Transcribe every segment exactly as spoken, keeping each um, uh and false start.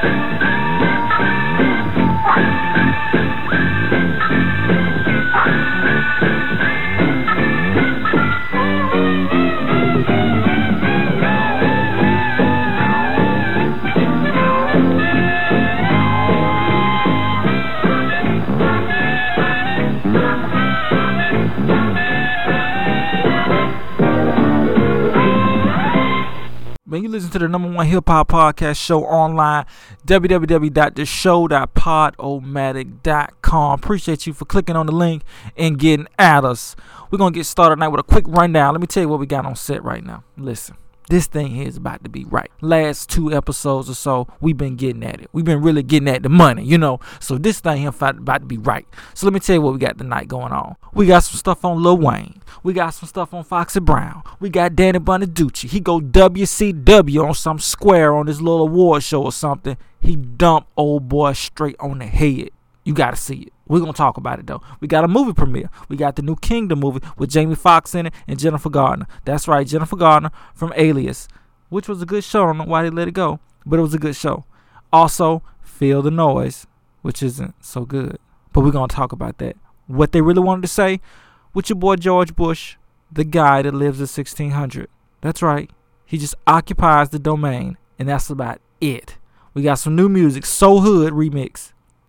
Man, you listen to the number one hip hop podcast show online, w w w dot the show dot podomatic dot com. Appreciate you for clicking on the link and getting at us. We're going to get started tonight with a quick rundown. Let me tell you what we got on set right now. Listen, this thing here is about to be right. Last two episodes or so, we've been getting at it. We've been really getting at the money, you know. So this thing here about to be right. So let me tell you what we got tonight going on. We got some stuff on Lil Wayne. We got some stuff on Foxy Brown. We got Danny Bonaducci. He go W C W on some square on this little award show or something. He dumped old boy straight on the head. You got to see it. We're going to talk about it, though. We got a movie premiere. We got the new Kingdom movie with Jamie Foxx in it and Jennifer Gardner. That's right, Jennifer Gardner from Alias, which was a good show. I don't know why they let it go, but it was a good show. Also, Feel the Noise, which isn't so good. But we're going to talk about that. What they really wanted to say with your boy George Bush, the guy that lives at sixteen hundred. That's right. He just occupies the domain, and that's about it. We got some new music, So Hood remix.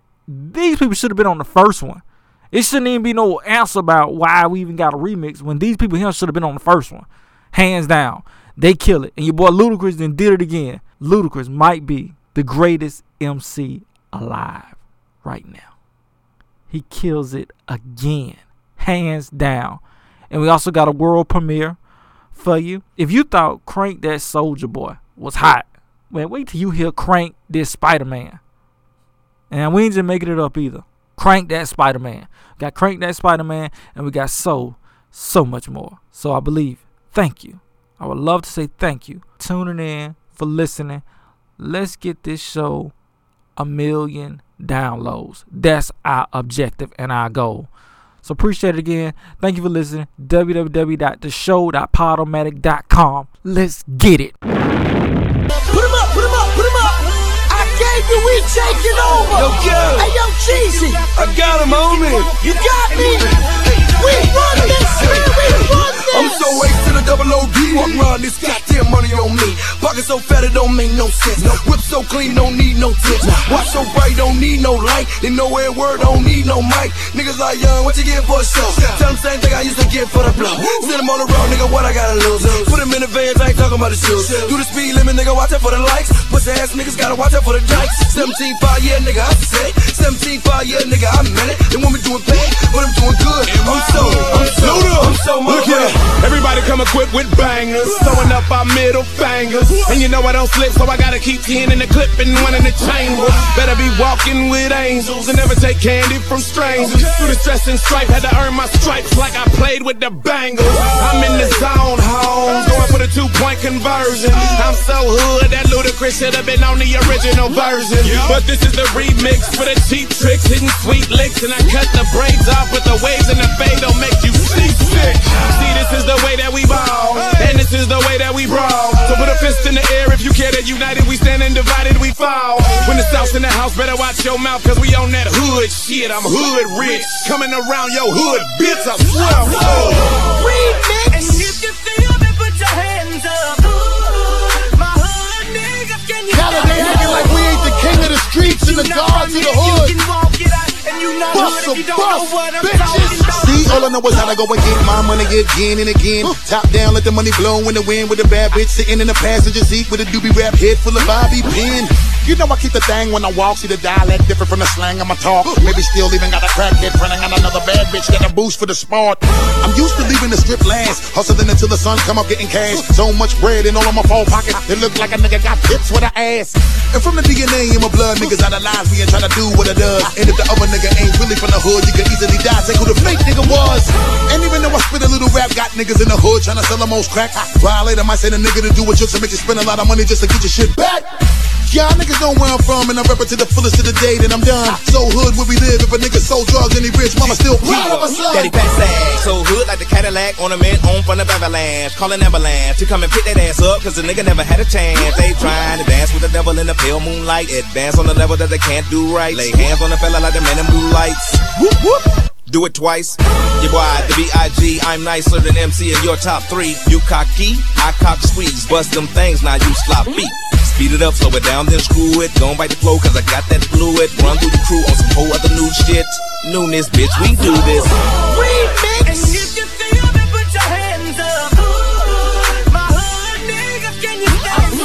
These people should have been on the first one. It shouldn't even be no answer about why we even got a remix when these people here should have been on the first one. Hands down. They kill it. And your boy Ludacris then did it again. Ludacris might be the greatest M C alive right now. He kills it again. Hands down. And we also got a world premiere for you. If you thought Crank That Soldier Boy was hot, man, wait till you hear Crank This Spider-Man. And we ain't just making it up either. Crank That Spider-Man. Got Crank That Spider-Man, and we got so, so much more. So I believe, thank you. I would love to say thank you. Tuning in, for listening. Let's get this show a million downloads. That's our objective and our goal. So appreciate it again. Thank you for listening. w w w dot the show dot podomatic dot com. Let's get it. Put him up, put him up, put him up. I gave you, we taking over. Yo, girl. Hey, yo, Cheesy. I got him on me. You got me. We run this, man. We run this. I'm so late to the double O D. Walk around this goddamn money on me. Pocket so fat it don't make no sense. Whip so clean, don't need no tips. Watch so bright, don't need no light. They know every word, don't need no mic. Niggas like young, what you get for a show? Tell them same thing I used to get for the blow. Send them on the road, nigga, what I gotta lose? Put them in the vans, I ain't talking about the shoes. Do the speed limit, nigga, watch out for the lights. Pussy ass niggas gotta watch out for the dikes. seventeen five, yeah, nigga, I say. seventeen five, yeah, nigga, I meant it. They want me doing bad, but I'm doing good. I'm so, I'm so, I'm so much. Everybody come equipped with bangers, throwing up our middle fingers. And you know I don't slip, so I gotta keep ten in the clip and one in the chamber. Better be walking with angels and never take candy from strangers. Through the stress and stripe, had to earn my stripes like I played with the Bengals. I'm in the zone, home, going for the two-point conversion. I'm so hood that Ludacris should have been on the original version. But this is the remix for the cheap tricks, hitting sweet licks. And I cut the braids off, but the waves and the fade don't make you seasick. See, this is the way that we ball, and this is the way that we brawl. So put a fist in the air if you care that united we stand and divided we fall. When the South's in the house, better watch your mouth, cause we on that hood shit. I'm hood rich, coming around your hood, bitch, I swear I'm Remix. And if you feel me, put your hands up. My hood niggas, can you Caliday acting like we ain't the king of the streets and the gods of the hood. You can walk it out, and you know Bust if you don't bust, know what I'm bitches. talking about. See, all I know is how to go and get my money again and again. Top down, let the money blow in the wind with a bad bitch sitting in the passenger seat with a doobie rap head full of Bobby pin. You know I keep the thing when I walk, see the dialect different from the slang of my talk. Maybe still even got a crackhead friend, I got another bad bitch that a boost for the smart. I'm used to leaving the strip last, hustling until the sun come up getting cash. So much bread in all of my phone pockets, it look like a nigga got tips with an ass. And from the D N A in my blood, niggas idolize me and try to do what it does. And if the other nigga ain't really from the hood, you can easily die. Say who the fake nigga was. And even though I spit a little rap, got niggas in the hood trying to sell the most crack. Violator might say the nigga to do a joke to make you spend a lot of money just to get your shit back. Y'all niggas know where I'm from, and I rep it to the fullest of the day that I'm done. So hood where we live, if a nigga sold drugs and he rich, mama still proud of us. Daddy fat sack, so hood like the Cadillac ornament on front of Avalanche. Calling ambulance to come and pick that ass up, cause the nigga never had a chance. They trying to dance with the devil in the pale moonlight. Advance on the level that they can't do right. Lay hands on the fella like the man in blue lights. Whoop whoop. Do it twice. Your boy, the B I G I'm nicer than M C in your top three. You cocky, I cock squeeze. Bust them things, now you sloppy. Speed it up, slow it down, then screw it. Don't bite the flow, cause I got that fluid. Run through the crew on some whole other new shit. Newness, bitch, we do this. Remix. And if you feel me, put your hands up. My hood niggas, can you stand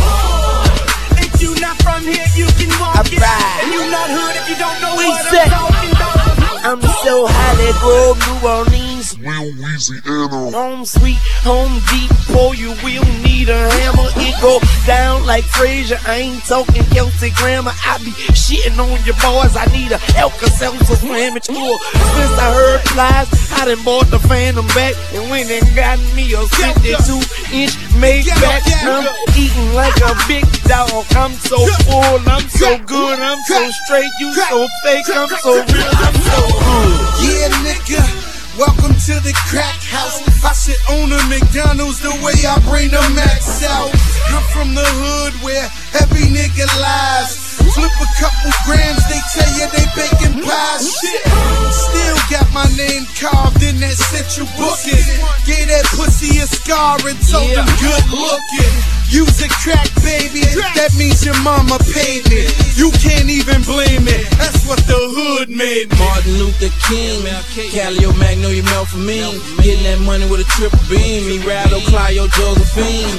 up? If you not from here, you can walk it. And you not hood if you don't know what I'm talking about. I'm so highly grown, New Orleans, Louisiana. Home sweet, home deep, boy, you will need a hammer. It go down like Frazier. I ain't talking Celtic grammar. I be shitting on your boys. I need a Alka-Seltzer sandwich tour. Since I heard flies, I done bought the Phantom back and went and got me a fifty-two inch Maybach. I'm eating like a big dog. I'm so full, I'm so good, I'm so straight. You so fake, I'm so real, I'm so yeah, nigga, welcome to the crack house. I sit on a McDonald's the way I bring the max out. I'm from the hood where every nigga lies. Flip a couple grams, they tell you they baking pies. Shit, still got my name carved in that central booking. Gave that pussy a scar and told him good looking. Use a crack, baby, that means your mama paid me. You can't even blame it, that's what the hood made me. Martin Luther King, Calio Magnolia Melphamine. Getting that money with a triple beam. Me Rado, Clio, Josephine.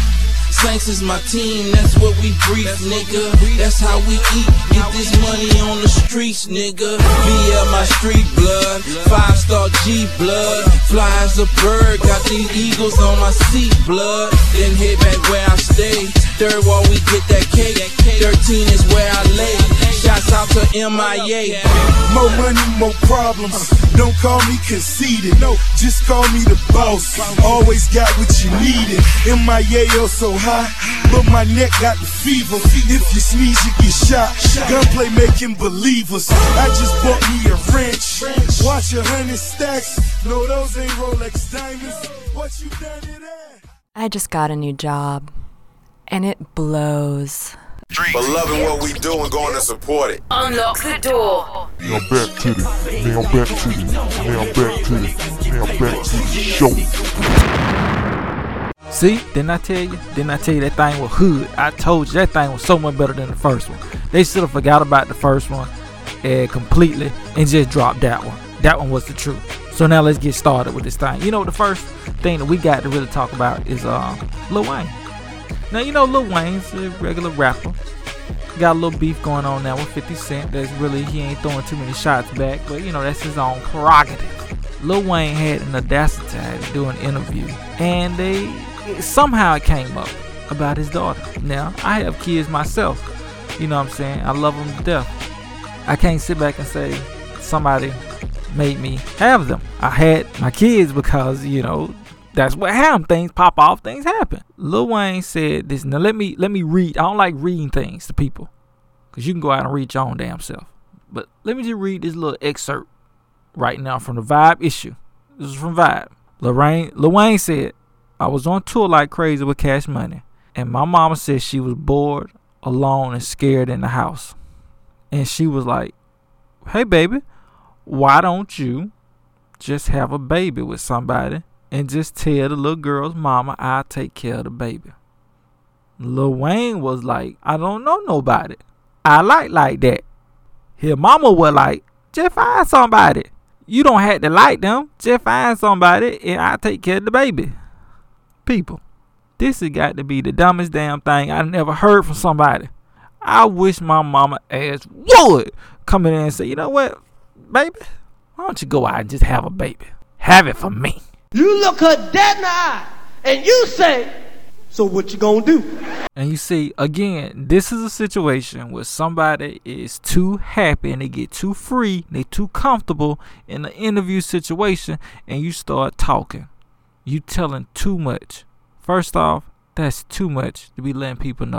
Saints is my team, that's what we breathe, nigga. That's how we eat, get this money on the streets, nigga. B L my street blood, five star G blood. Fly as a bird, got these eagles on my seat, blood. Then head back where I stay. Third wall we get that cake. Thirteen is where I lay. Shouts out to M I A. More money, more problems. Don't call me conceited, no, just call me the boss. Always got what you needed. M I A oh so high, but my neck got the fever. If you sneeze, you get shot. Gunplay making believers. I just bought me a wrench. Watch a hundred stacks. No, those ain't Rolex diamonds. What you done to that? I just got a new job, and it blows. For loving what we do and going to support it. Unlock the door. Now back to the, now back to the, now back to the, now back to the show. See, didn't I tell you? Didn't I tell you that thing was hood? I told you that thing was so much better than the first one. They should have forgot about the first one uh, completely and just dropped that one. That one was the truth. So now let's get started with this thing. You know, the first thing that we got to really talk about is uh, Lil Wayne. Now, you know, Lil Wayne's a regular rapper. Got a little beef going on now with fifty Cent. That's really, he ain't throwing too many shots back, but you know, that's his own prerogative. Lil Wayne had an audacity to do an interview, and they somehow it came up about his daughter. Now, I have kids myself. You know what I'm saying? I love them to death. I can't sit back and say somebody made me have them. I had my kids because, you know, that's what happened. Things pop off, things happen. Lil Wayne said this. Now let me let me read. I don't like reading things to people, because you can go out and read your own damn self. But let me just read this little excerpt right now from the Vibe issue. This is from Vibe. Lil Wayne, Lil Wayne said, I was on tour like crazy with Cash Money, and my mama said she was bored, alone, and scared in the house. And she was like, hey baby, why don't you just have a baby with somebody and just tell the little girl's mama I'll take care of the baby? Lil Wayne was like, I don't know nobody I like like that. His mama was like, just find somebody. You don't have to like them. Just find somebody and I'll take care of the baby. People, this has got to be the dumbest damn thing I never heard from somebody. I wish my mama ass would come in there and say, you know what, baby, why don't you go out and just have a baby? Have it for me. You look her dead in the eye and you say, so what you gonna do? And you see, again, this is a situation where somebody is too happy and they get too free, they too comfortable in the interview situation, and you start talking. You telling too much. First off, that's too much to be letting people know.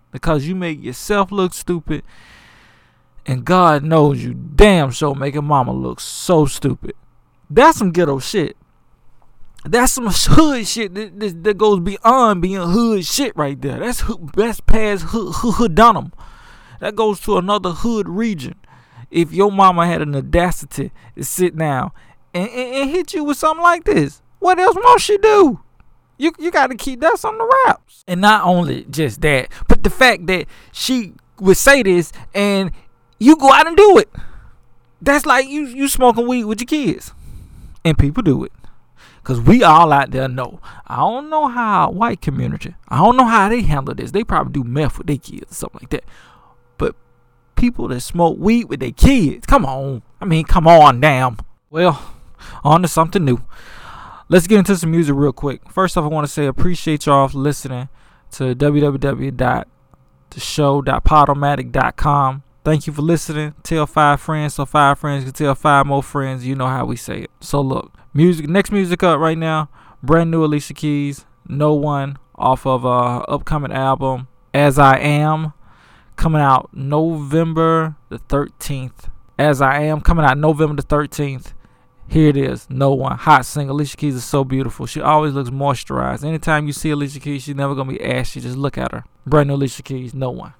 because you make yourself look stupid, and God knows you damn sure making mama look so stupid. That's some ghetto shit. That's some hood shit that, that, that goes beyond being hood shit right there. That's hood, that's past hood, hood, hoodunum. That goes to another hood region. If your mama had an audacity to sit down and, and, and hit you with something like this, what else won't she do? You you got to keep that on the wraps. And not only just that, but the fact that she would say this and you go out and do it. That's like you, you smoking weed with your kids. And people do it. Because we all out there know. I don't know how white community, I don't know how they handle this. They probably do meth with their kids or something like that. But people that smoke weed with their kids, come on. I mean, come on, damn. Well, on to something new. Let's get into some music real quick. First off, I want to say appreciate y'all for listening to w w w dot the show dot podomatic dot com. Thank you for listening. Tell five friends so five friends can tell five more friends. You know how we say it. So look, music. Next music up right now, brand new Alicia Keys, No One, off of uh upcoming album As I Am, coming out November the thirteenth. As I Am, coming out November the thirteenth. Here it is, No One, hot single. Alicia Keys is so beautiful. She always looks moisturized. Anytime you see Alicia Keys, she's never gonna be ashy. Just look at her. Brand new Alicia Keys, No One.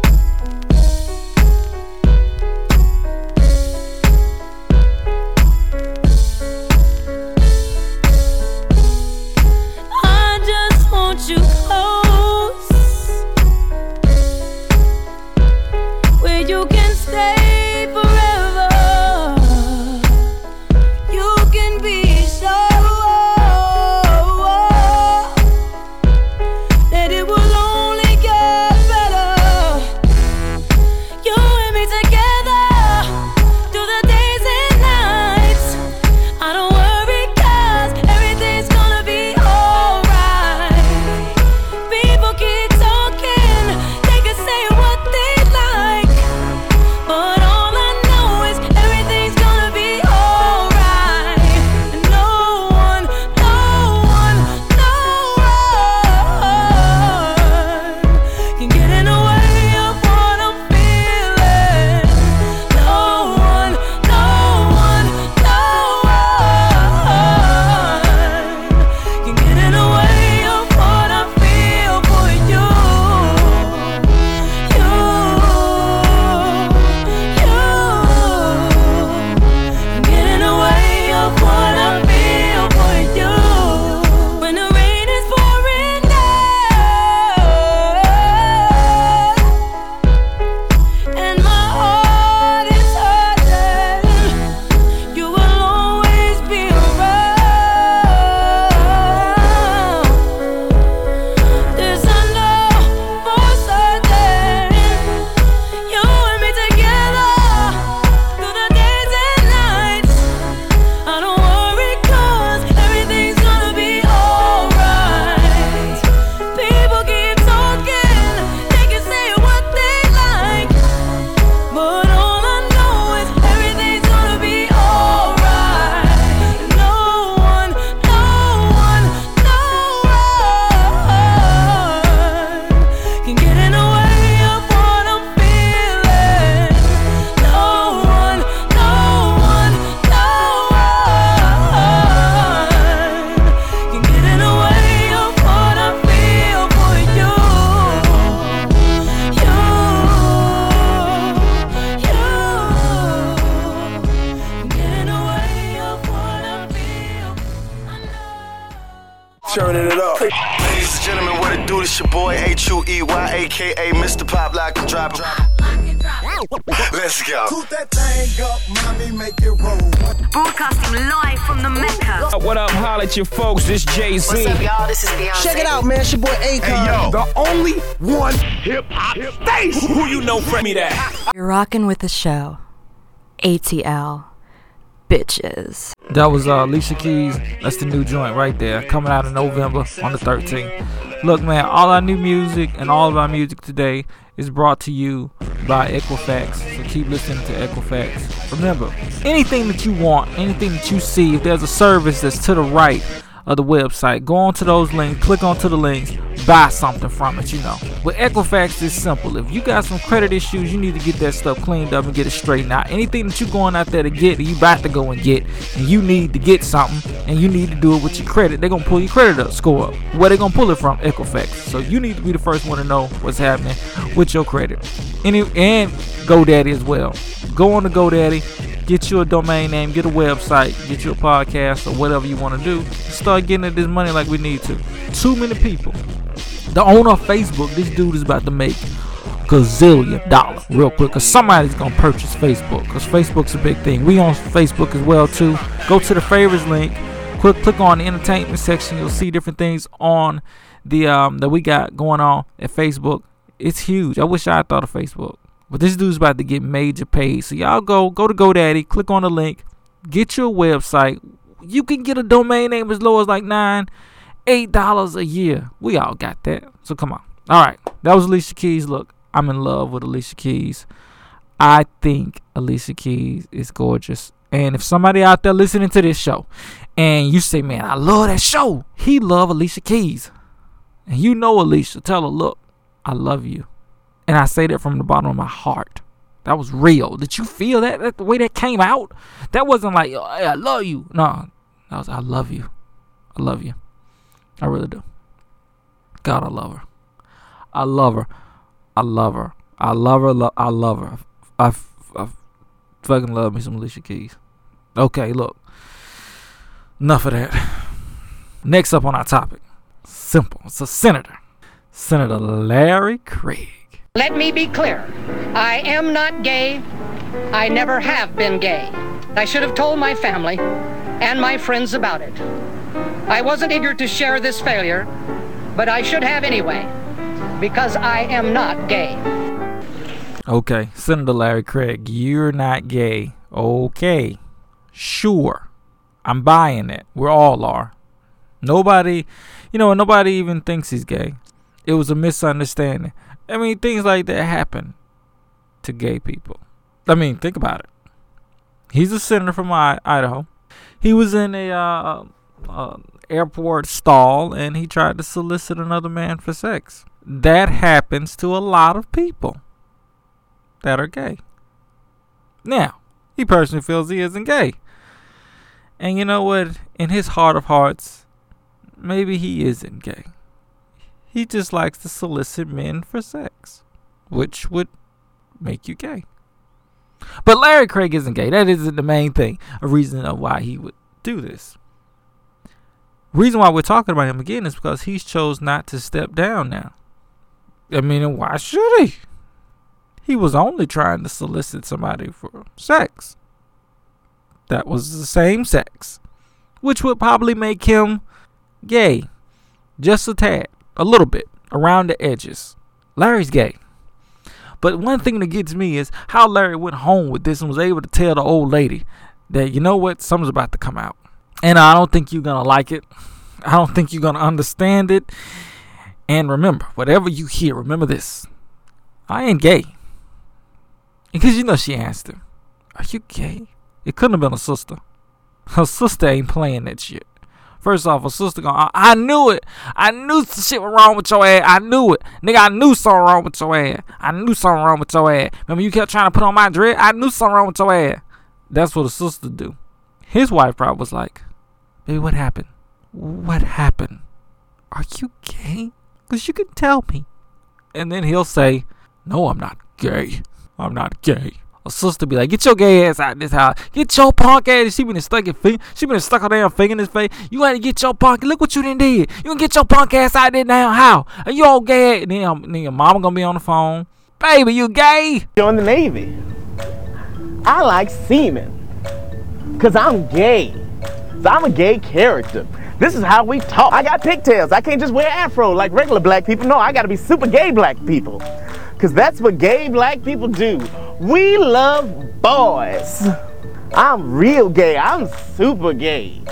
You close, where you can stay forever. You can be sure that it will only get better. You and me together through the days and nights. I don't worry 'cause everything's gonna be alright. People keep talking, they can say what they like, but all I know is everything's gonna be alright. And no one, no one, no one can get in the way of what I'm feeling. No one, no one, no one can get in the way of what I feel for you. You, you can get in the way of what I feel for you. When the rain is pouring down and my heart is hurting, you will always be around. This I know for certain. You and me together through the days and nights. I don't worry 'cause everything's gonna be alright. People keep talking, they can say what they like, but all I know is everything's gonna be alright. No one, no one, no one can get in the way of what I'm feeling. No one, no one, no one can get in the way of what I feel for you. You, you can get in the way of what I feel. Turning it up. Ladies and gentlemen, what it do? This your boy H U E Y, aka Mister Pop Lock and Drop It. Let's go. Put that thing up, mommy, make it roll. Broadcasting live from the Mecca. What up, holla at your folks, this Jay-Z. What's up, y'all? This is Beyonce. Check it out, man. It's your boy Akon. Hey, yo, the only one hip-hop station. Who you know from me that? You're rocking with the show. A T L. Bitches. That was uh, Alicia Keys. That's the new joint right there, coming out in November on the thirteenth. Look, man, all our new music and all of our music today is brought to you by Equifax. So keep listening to Equifax. Remember, anything that you want, anything that you see, if there's a service that's to the right of the website. Go onto those links, click onto the links, buy something from it, you know. With Equifax, it's simple. If you got some credit issues, you need to get that stuff cleaned up and get it straightened out. Anything that you're going out there to get, you about to go and get, and you need to get something, and you need to do it with your credit, they're going to pull your credit up, score up. Where they going to pull it from? Equifax. So you need to be the first one to know what's happening with your credit. Any, and GoDaddy as well. Go on to GoDaddy, get you a domain name, get a website, get you a podcast or whatever you want to do. Start getting at this money like we need to. Too many people. The owner of Facebook, this dude is about to make gazillion dollars real quick, because somebody's going to purchase Facebook, because Facebook's a big thing. We on Facebook as well too. Go to the favorites link, quick click on the entertainment section. You'll see different things on the um that we got going on at Facebook. It's huge. I wish I had thought of Facebook. But this dude's about to get major paid. So y'all go, go to GoDaddy, click on the link, get your website. You can get a domain name as low as like nine, eight dollars a year. We all got that. So come on. All right. That was Alicia Keys. Look, I'm in love with Alicia Keys. I think Alicia Keys is gorgeous. And if somebody out there listening to this show and you say, man, I love that show, he love Alicia Keys. And you know Alicia, tell her, look, I love you. And I say that from the bottom of my heart. That was real. Did you feel that? that the way that came out? That wasn't like, oh, hey, I love you. No, that was, I love you. I love you. I really do. God, I love her. I love her. I love her. I love her. Lo- I love her. I, f- I f- fucking love me some Alicia Keys. Okay, look. Enough of that. Next up on our topic. Simple. It's a senator. Senator Larry Craig. Let me be clear. I am not gay. I never have been gay. I should have told my family and my friends about it. I wasn't eager to share this failure, but I should have anyway, because I am not gay. Okay, Senator Larry Craig, you're not gay. Okay, sure. I'm buying it. We all are. Nobody, you know, nobody even thinks he's gay. It was a misunderstanding. I mean, things like that happen to gay people. I mean, think about it. He's a senator from I- Idaho. He was in a uh, uh, airport stall and he tried to solicit another man for sex. That happens to a lot of people that are gay. Now, he personally feels he isn't gay. And you know what? In his heart of hearts, maybe he isn't gay. He just likes to solicit men for sex, which would make you gay. But Larry Craig isn't gay. That isn't the main thing, a reason of why he would do this. Reason why we're talking about him again is because he's chose not to step down now. I mean, why should he? He was only trying to solicit somebody for sex. That was the same sex, which would probably make him gay. Just a tad. A little bit. Around the edges. Larry's gay. But one thing that gets me is how Larry went home with this and was able to tell the old lady that, you know what, something's about to come out. And I don't think you're going to like it. I don't think you're going to understand it. And remember, whatever you hear, remember this. I ain't gay. Because you know she asked him, are you gay? It couldn't have been a sister. Her sister ain't playing that shit. First off, her sister going, I, I knew it. I knew some shit was wrong with your ass. I knew it. Nigga, I knew something wrong with your ass. I knew something wrong with your ass. Remember you kept trying to put on my dread? I knew something wrong with your ass. That's what a sister do. His wife probably was like, baby, what happened? What happened? Are you gay? Because you can tell me. And then he'll say, no, I'm not gay. I'm not gay. A sister be like, get your gay ass out of this house. Get your punk ass. She been stuck in finger. She been stuck her damn finger in his face. You gotta get your punk. Look what you done did. You gonna get your punk ass out of there now. How? Are you all gay? And then, then your mama gonna be on the phone. Baby, you gay? You're in the Navy. I like semen. Cause I'm gay. So I'm a gay character. This is how we talk. I got pigtails. I can't just wear afro like regular black people. No, I gotta be super gay black people. Cause that's what gay black people do. We love boys. I'm real gay. I'm super gay.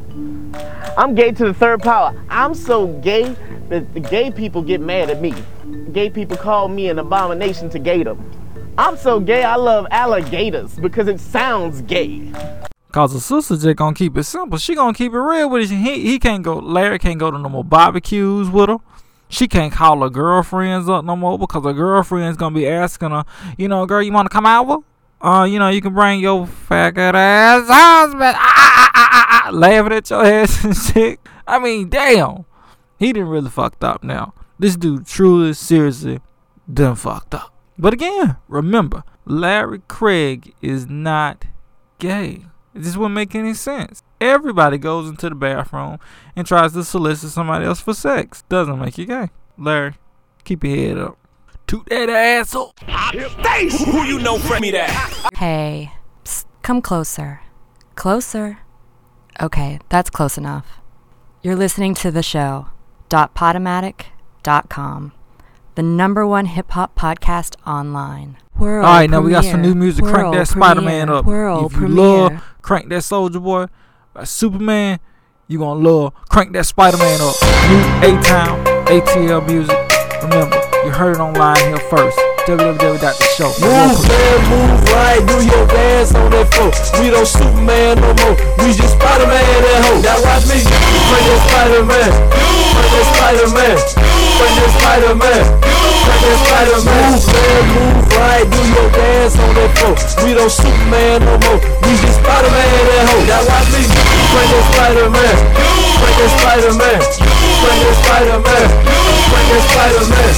I'm gay to the third power. I'm so gay that the gay people get mad at me. Gay people call me an abomination to gay them. I'm so gay I love alligators because it sounds gay. Cause the sister just gonna keep it simple. She gonna keep it real with it. He he can't go. Larry can't go to no more barbecues with her. She can't call her girlfriends up no more because her girlfriend's gonna be asking her, you know, girl, you wanna come over? Uh, you know, you can bring your faggot ass husband. Ah, ah, ah, ah, ah, laughing at your ass and shit. I mean, damn. He didn't really fucked up now. This dude truly, seriously done fucked up. But again, remember, Larry Craig is not gay. It just wouldn't make any sense. Everybody goes into the bathroom and tries to solicit somebody else for sex. Doesn't make you gay. Larry, keep your head up. Toot that asshole. Face! Who you know from me that? Hey, psst, come closer. Closer. Okay, that's close enough. You're listening to the show, dot podomatic dot com, the number one hip-hop podcast online. World All right, now premiere, we got some new music. world Crank that Spider-Man premiere, up. World If you premiere. love Crank That Soldier Boy by Superman, you gonna love Crank That Spider-Man up. New A-Town, A T L Music. Remember, you heard it online here first. w w w dot the show. Move, man, move right, do your dance on that floor. We don't Superman no more, we just Spider-Man that hoe. Now watch me, bring that Spider-Man, bring that Spider-Man, bring that Spider-Man, bring that Spider-Man. Move, man, move right, do your dance on that floor. We don't Superman no more, we just Spider-Man that hoe. Now watch me, bring that Spider-Man, bring that Spider-Man, bring that Spider-Man, bring that Spider-Man.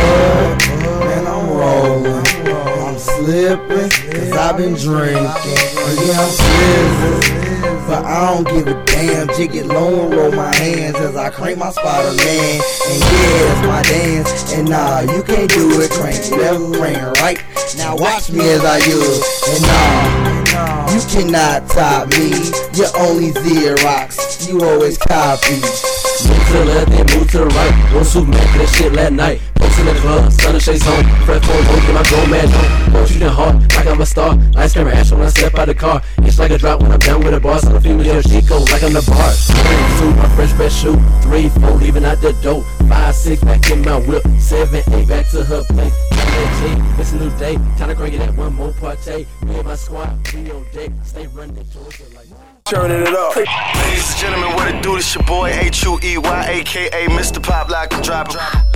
Man, I'm rolling, I'm slipping, cause I've been drinking. And yeah, I'm slipping, but I don't give a damn. Jig it low and roll my hands as I crank my Spider-Man. And yeah, it's my dance. And nah, you can't do it. Crank left, crank right. Now watch me as I use. And nah, you cannot top me. You're only Xerox. You always copy. Move to the left, then move to the right. One Superman for that shit last night. Folks in the club, sun and shades on. Fresh phone, home, get my grown man on. Won't you then hard, like I'm a star. Ice cream and ash when I step out the car. It's like a drop when I'm down with a boss. I'm a female Chico, like I'm the bar. Suit, my fresh best shoe. Three, four, leaving out the dope. Five, six, back in my whip. Seven, eight, back to her place. It's a new day, time to crank it at one more party. Me and my squad, we on deck. Stay running towards it like Turning it up. Ladies and gentlemen, what it do? This your boy H U E Y, aka Mister Pop Lock and Drop.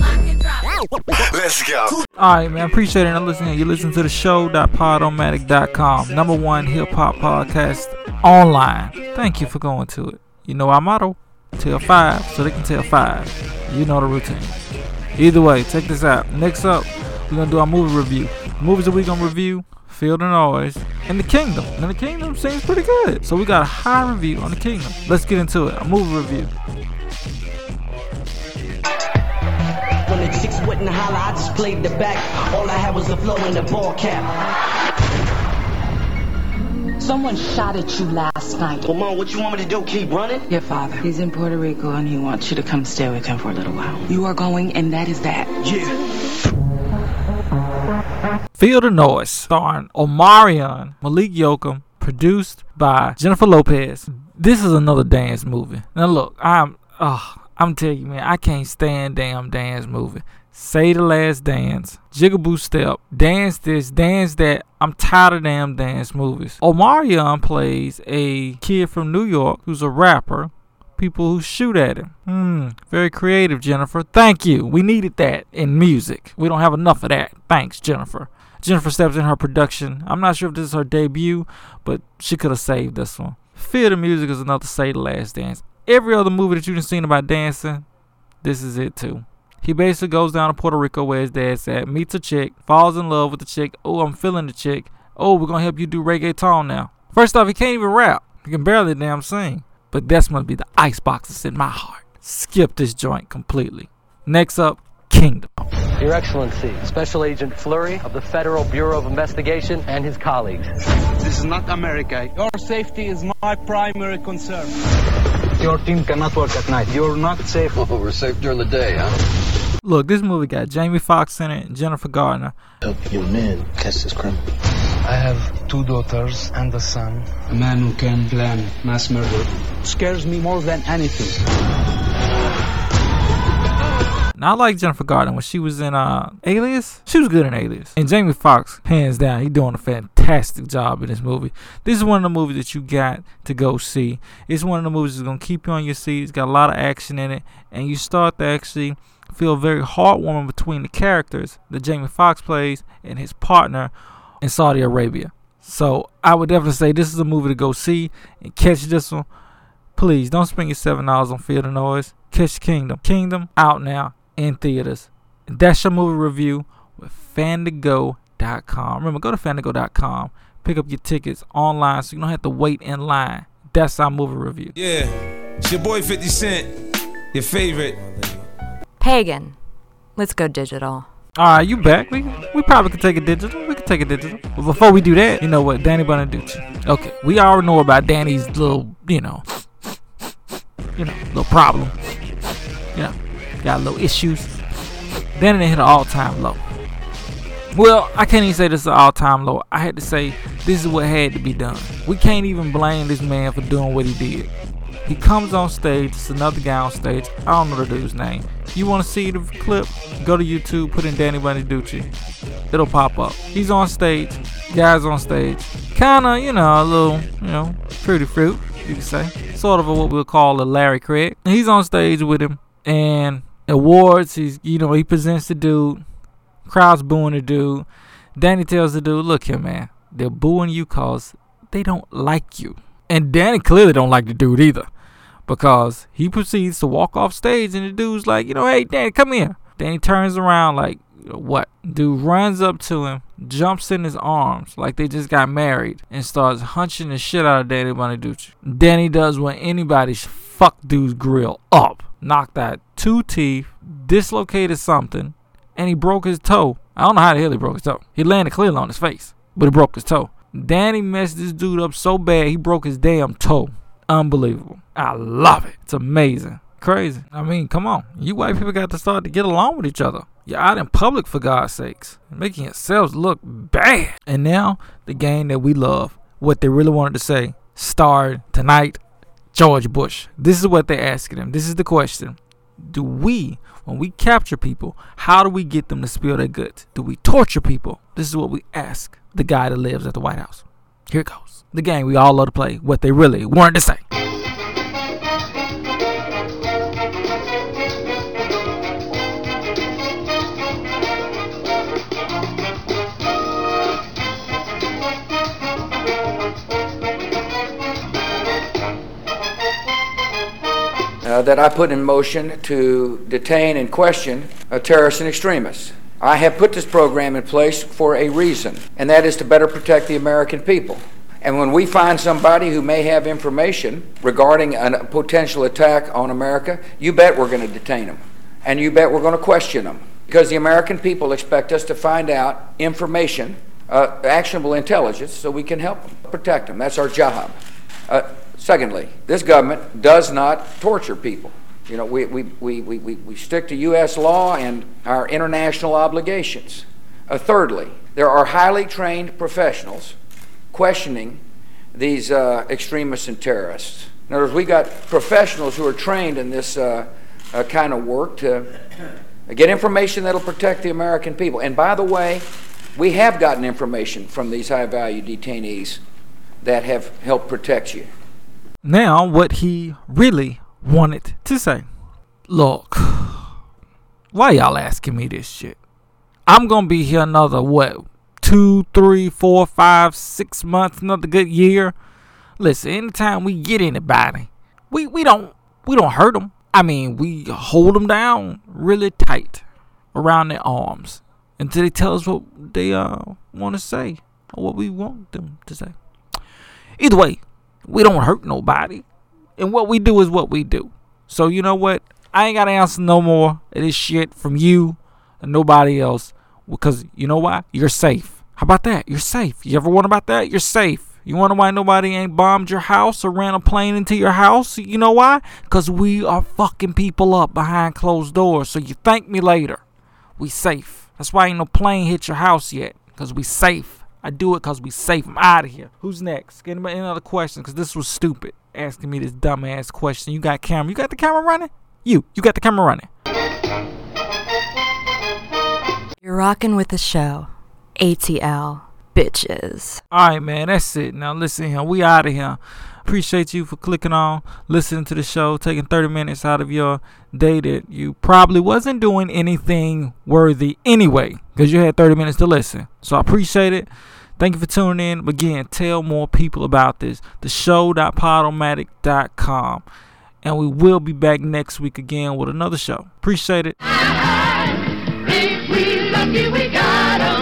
Let's go. Alright, man, appreciate it. I'm listening. You listen to the show dot podomatic dot com, number one hip hop podcast online. Thank you for going to it. You know our motto: tell five so they can tell five. You know the routine. Either way, check this out. Next up, we're gonna do our movie review. The movies that we're gonna review: Feel the Noise and The Kingdom. And The Kingdom seems pretty good. So we got a high review on The Kingdom. Let's get into it. A movie review. When the chicks wouldn't holler, I just played the back. All I had was the flow and the ball cap. Someone shot at you last night. Well, Mom, what you want me to do? Keep running? Your father. He's in Puerto Rico and he wants you to come stay with him for a little while. You are going, and that is that. Yeah. Feel the Noise, starring Omarion, Malik Yokum, produced by Jennifer Lopez. This is another dance movie. Now look, I'm, oh, I'm telling you, man, I can't stand damn dance movie. Say the Last Dance, Jigaboo Step, Dance This, Dance That. I'm tired of damn dance movies. Omarion plays a kid from New York who's a rapper. People who shoot at him. Hmm, very creative, Jennifer. Thank you. We needed that in music. We don't have enough of that. Thanks, Jennifer. Jennifer steps in her production. I'm not sure if this is her debut, but she could have saved this one. Feel the Music is another Say the Last Dance. Every other movie that you've seen about dancing, this is it too. He basically goes down to Puerto Rico where his dad's at, meets a chick, falls in love with the chick. Oh, I'm feeling the chick. Oh, we're going to help you do reggaeton now. First off, he can't even rap. He can barely damn sing. But that's going to be the icebox that's in my heart. Skip this joint completely. Next up, Kingdom. Your Excellency, Special Agent Fleury of the Federal Bureau of Investigation and his colleagues. This is not America. Your safety is my primary concern. Your team cannot work at night. You're not safe. Oh, we're safe during the day, huh? Look, this movie got Jamie Foxx in it and Jennifer Gardner. Help your men catch this criminal. I have two daughters and a son. A man who can plan mass murder scares me more than anything. Now, I like Jennifer Gardner when she was in uh, Alias. She was good in Alias. And Jamie Foxx, hands down, he doing a fantastic fantastic job in this movie. This is one of the movies that you got to go see. It's one of the movies that's going to keep you on your seat. It's got a lot of action in it, and you start to actually feel very heartwarming between the characters that Jamie Foxx plays and his partner in Saudi Arabia. So I would definitely say this is a movie to go see and catch this one. Please don't spend your seven dollars on Fear the Noise. Catch Kingdom. Kingdom out now in theaters. And that's your movie review with Fandango dot com. Remember, go to Fandango dot com. Pick up your tickets online so you don't have to wait in line. That's our movie review. Yeah, it's your boy fifty Cent. Your favorite. Pagan, let's go digital. Alright, you back. We we probably could take a digital. We could take a digital. But before we do that, you know what? Danny Bonaduce. Okay, we already know about Danny's little, you know, you know, little problem. You know, got little issues. Danny hit an all-time low. Well, I can't even say this is an all-time low. I had to say this is what had to be done. We can't even blame this man for doing what he did. He comes on stage. It's another guy on stage. I don't know the dude's name. You want to see the clip? Go to YouTube. Put in Danny Bonaduce. It'll pop up. He's on stage. Guys on stage. Kind of, you know, a little, you know, fruity fruit, you could say. Sort of a, what we'll call a Larry Craig. He's on stage with him. And awards, he's, you know, he presents the dude. Crowd's booing the dude. Danny tells the dude, look here, man. They're booing you because they don't like you. And Danny clearly don't like the dude either. Because he proceeds to walk off stage and the dude's like, you know, hey, Danny, come here. Danny turns around like, what? Dude runs up to him, jumps in his arms like they just got married, and starts hunching the shit out of Danny Bonaduce. Danny does what anybody fuck dude's grill up. Knocked out two teeth, dislocated something, and he broke his toe. I don't know how the hell he broke his toe. He landed clearly on his face, but he broke his toe. Danny messed this dude up so bad he broke his damn toe. Unbelievable. I love it. It's amazing. Crazy. I mean, come on. You white people got to start to get along with each other. You're out in public, for God's sakes. Making yourselves look bad. And now, the game that we love. What they really wanted to say. Starred tonight, George Bush. This is what they're asking him. This is the question. Do we, when we capture people, how do we get them to spill their guts? Do we torture people? This is what we ask the guy that lives at the White House. Here it goes. The game we all love to play. What they really wanted to say. Uh, that I put in motion to detain and question uh, terrorists and extremists. I have put this program in place for a reason, and that is to better protect the American people. And when we find somebody who may have information regarding a potential attack on America, you bet we're going to detain them. And you bet we're going to question them. Because the American people expect us to find out information, uh, actionable intelligence, so we can help them, protect them. That's our job. Uh, secondly, this government does not torture people. You know, we, we, we, we, we stick to U S law and our international obligations. Uh, thirdly, there are highly trained professionals questioning these uh, extremists and terrorists. In other words, we got professionals who are trained in this uh, uh, kind of work to get information that'll protect the American people. And by the way, we have gotten information from these high-value detainees that have helped protect you. Now, what he really wanted to say. Look, why y'all asking me this shit? I'm gonna be here another, what, two, three, four, five, six months, another good year. Listen, anytime we get anybody, we, we don't we don't hurt them. I mean, we hold them down really tight around their arms until they tell us what they uh want to say or what we want them to say. Either way, we don't hurt nobody. And what we do is what we do. So you know what? I ain't got to answer no more of this shit from you and nobody else. Because you know why? You're safe. How about that? You're safe. You ever wonder about that? You're safe. You wonder why nobody ain't bombed your house or ran a plane into your house? You know why? Because we are fucking people up behind closed doors. So you thank me later. We safe. That's why ain't no plane hit your house yet. Because we safe. I do it because we safe. I'm out of here. Who's next? Get any other questions? Because this was stupid. Asking me this dumbass question. You got camera. You got the camera running? You. You got the camera running. You're rocking with the show. A T L. bitches. All right, man, that's it. Now listen here, we out of here. Appreciate you for clicking on, listening to the show, taking thirty minutes out of your day that you probably wasn't doing anything worthy anyway, because you had thirty minutes to listen. So I appreciate it. Thank you for tuning in. Again, tell more people about this. The show dot podomatic dot com. And we will be back next week again with another show. Appreciate it. If we lucky, we got 'em.